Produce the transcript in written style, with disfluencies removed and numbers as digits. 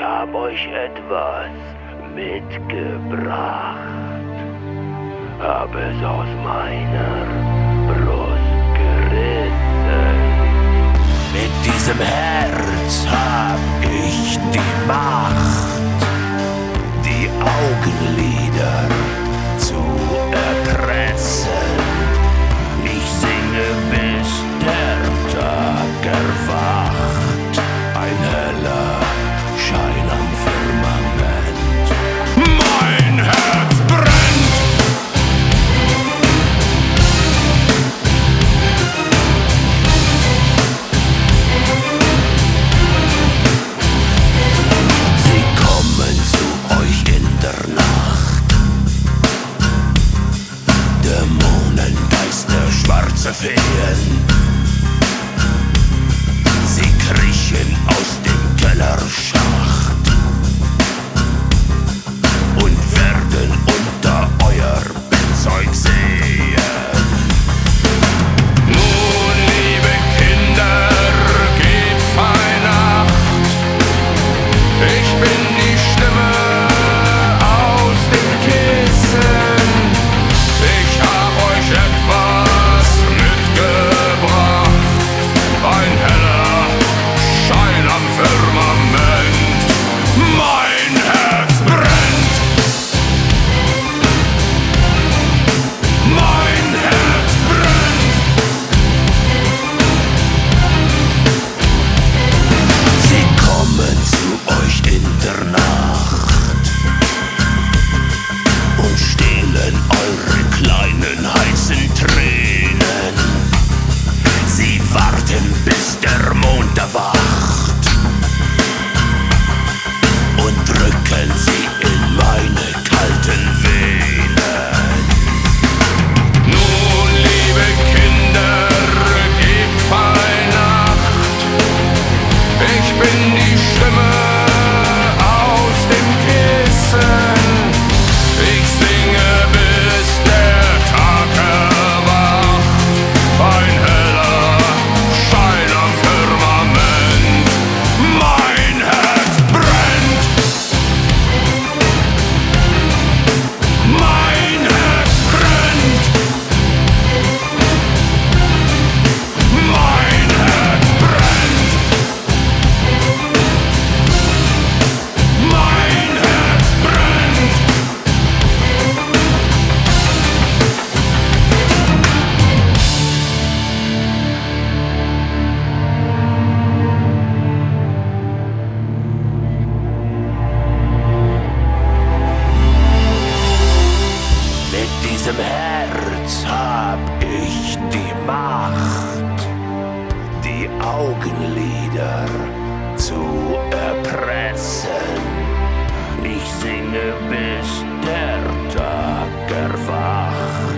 hab euch etwas mitgebracht. Hab es aus meiner Brust gerissen. Mit diesem Herz hab ich die Macht, die Augenlider zu erpressen. Ich singe, bis der Tag erwacht. Ein heller Schein am Firmament. Mein Herz brennt! Sie kommen zu euch in der Nacht. Dämonen, Geister, schwarze Feen. Sie kriechen aus dem Kellerschacht und werden unter euer Bettzeug sehen. Nun, liebe Kinder, gebt fein Acht. Ich bin die Stimme aus dem Kissen. Ich hab euch etwas mitgebracht. Ein heller Schein am Firmament. Mein Herz brennt. Mein Herz brennt. Sie kommen zu euch in der Nacht und stehlen eure kleinen heißen Tränen. Sie warten, bis der Mond erwacht und drücken sie in meine kalten Venen. Nun, liebe Kinder, gebt fein Acht. Ich bin die Stimme aus dem Kissen. Ich singe, bis der Tag erwacht. Ein heller Schein am Firmament. Mein Herz brennt. Mein Herz brennt. Mein Herz brennt. Mein Herz brennt. Mit diesem Herz hab ich die Macht, die Augenlider zu erpressen. Ich singe, bis der Tag erwacht.